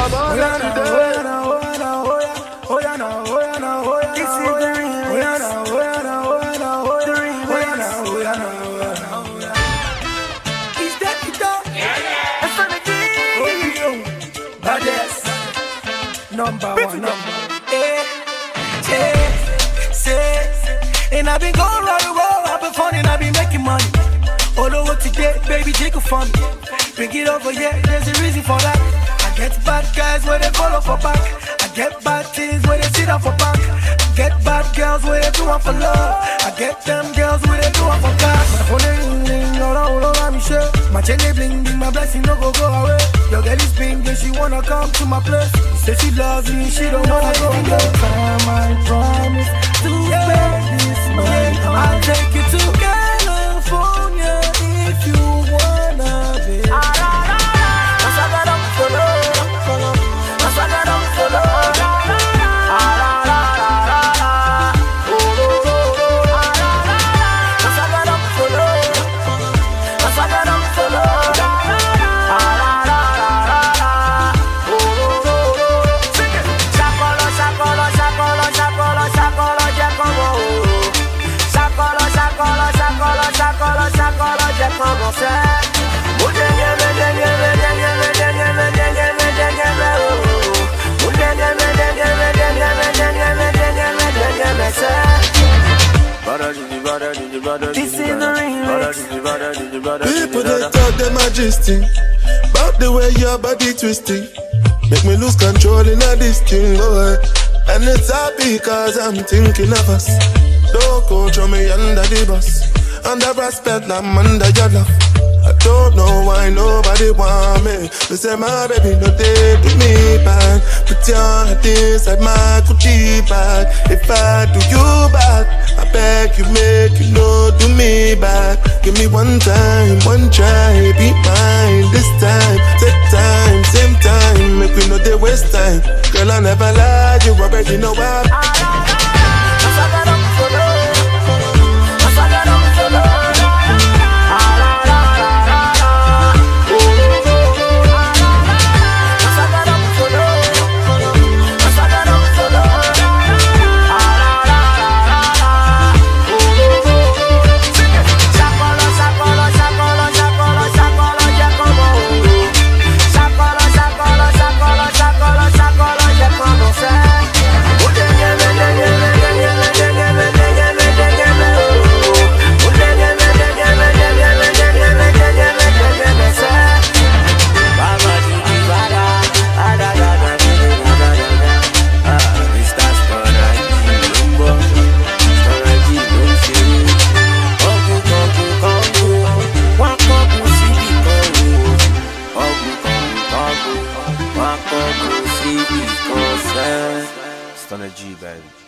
Number one, and I've been going round the world, I've been fun and I've been making money. All over today, baby, take a fun. Bring it over, yeah, there's a reason for that. I get bad guys where they follow for back. I get bad things where they sit down for back. I get bad girls where they do one for love. I get them girls where they do one for cash. My phone ring ring, all around me shit. My chain they bling bling, my blessing no go away. Your girl is pink and she wanna come to my place. She say she loves me, she don't wanna go away. Time I promise to make this money. I'll take you to California if you wanna be. People they talk their majesty about the way your body twisting. Make me lose control in a this thing, boy. And it's happy cause I'm thinking of us. Don't go throw me under the bus. Under respect, I'm under your love. I don't know why nobody want me. They say my baby no take to me back. Put your heart inside my Gucci bag. If I do you back, I beg you make you know do me back. Give me one time, one try, be mine this time. Take time, same time, make we know they waste time. Girl I never lie, you already know why. Stunner G, baby.